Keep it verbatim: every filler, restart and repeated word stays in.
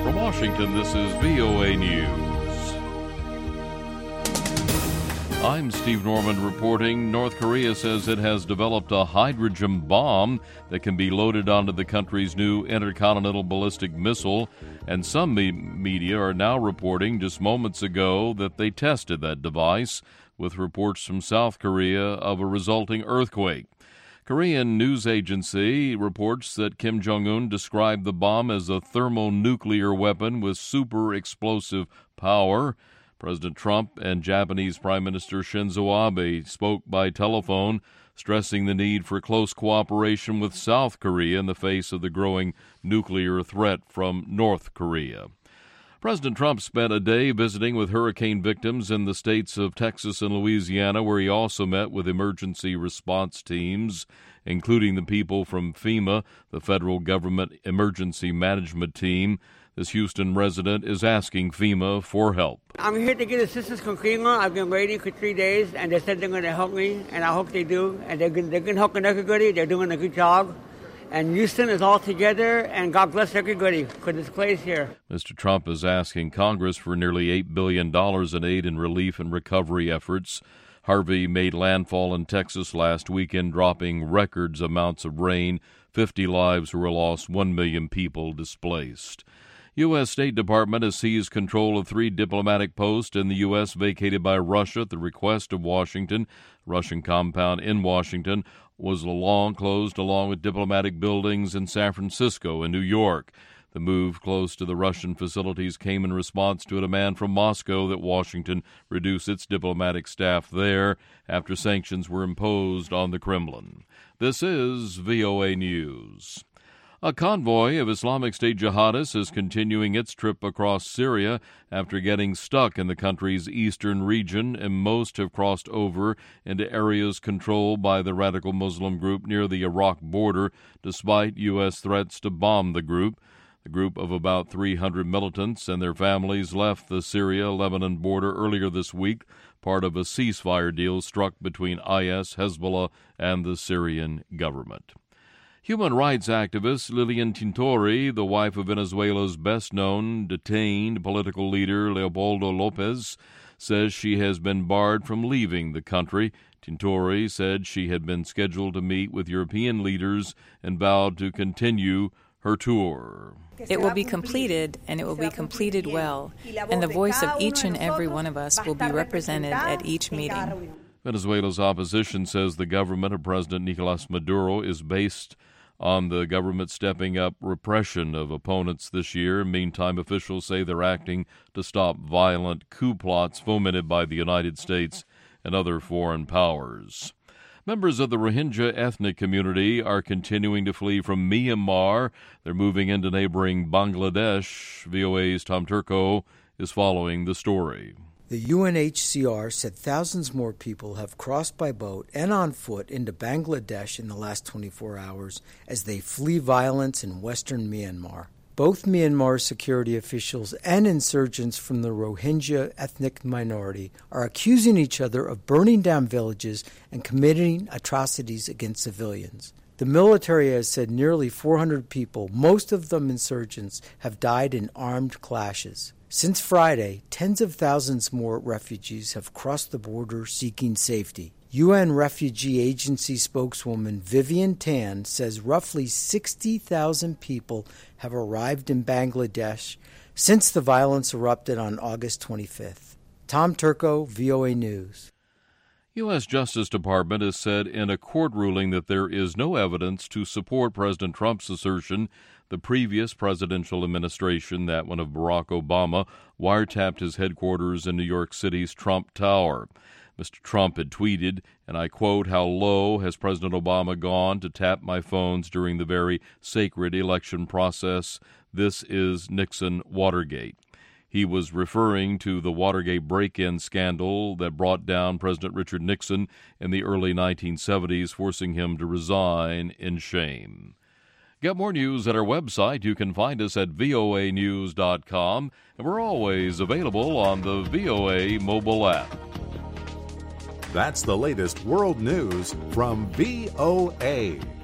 From Washington, this is V O A News. I'm Steve Norman reporting. North Korea says it has developed a hydrogen bomb that can be loaded onto the country's new intercontinental ballistic missile, and some me- media are now reporting just moments ago that they tested that device, with reports from South Korea of a resulting earthquake. Korean news agency reports that Kim Jong-un described the bomb as a thermonuclear weapon with super explosive power. President Trump and Japanese Prime Minister Shinzo Abe spoke by telephone, stressing the need for close cooperation with South Korea in the face of the growing nuclear threat from North Korea. President Trump spent a day visiting with hurricane victims in the states of Texas and Louisiana, where he also met with emergency response teams, including the people from FEMA, the Federal Government Emergency Management Team. This Houston resident is asking FEMA for help. I'm here to get assistance from FEMA. I've been waiting for three days, and they said they're going to help me, and I hope they do. And they're going to help everybody. They're doing a good job. And Houston is all together, and God bless everybody for this place here. Mister Trump is asking Congress for nearly eight billion dollars in aid and relief and recovery efforts. Harvey made landfall in Texas last weekend, dropping records amounts of rain. Fifty lives were lost, one million people displaced. U S. State Department has seized control of three diplomatic posts in the U S vacated by Russia at the request of Washington. Russian compound in Washington was long closed along with diplomatic buildings in San Francisco and New York. The move close to the Russian facilities came in response to a demand from Moscow that Washington reduce its diplomatic staff there after sanctions were imposed on the Kremlin. This is V O A News. A convoy of Islamic State jihadists is continuing its trip across Syria after getting stuck in the country's eastern region, and most have crossed over into areas controlled by the radical Muslim group near the Iraq border, despite U S threats to bomb the group. The group of about three hundred militants and their families left the Syria-Lebanon border earlier this week, part of a ceasefire deal struck between I S, Hezbollah, and the Syrian government. Human rights activist Lilian Tintori, the wife of Venezuela's best-known detained political leader Leopoldo Lopez, says she has been barred from leaving the country. Tintori said she had been scheduled to meet with European leaders and vowed to continue her tour. It will be completed, and it will be completed well, and the voice of each and every one of us will be represented at each meeting. Venezuela's opposition says the government of President Nicolas Maduro is based on the government stepping up repression of opponents this year. Meantime, officials say they're acting to stop violent coup plots fomented by the United States and other foreign powers. Members of the Rohingya ethnic community are continuing to flee from Myanmar. They're moving into neighboring Bangladesh. V O A's Tom Turco is following the story. The U N H C R said thousands more people have crossed by boat and on foot into Bangladesh in the last twenty-four hours as they flee violence in western Myanmar. Both Myanmar security officials and insurgents from the Rohingya ethnic minority are accusing each other of burning down villages and committing atrocities against civilians. The military has said nearly four hundred people, most of them insurgents, have died in armed clashes. Since Friday, tens of thousands more refugees have crossed the border seeking safety. U N Refugee Agency spokeswoman Vivian Tan says roughly sixty thousand people have arrived in Bangladesh since the violence erupted on August twenty-fifth. Tom Turco, V O A News. U S. Justice Department has said in a court ruling that there is no evidence to support President Trump's assertion the previous presidential administration, that one of Barack Obama, wiretapped his headquarters in New York City's Trump Tower. Mister Trump had tweeted, and I quote, "How low has President Obama gone to tap my phones during the very sacred election process? This is Nixon Watergate." He was referring to the Watergate break-in scandal that brought down President Richard Nixon in the early nineteen seventies, forcing him to resign in shame. Get more news at our website. You can find us at V O A news dot com, and we're always available on the V O A mobile app. That's the latest world news from V O A.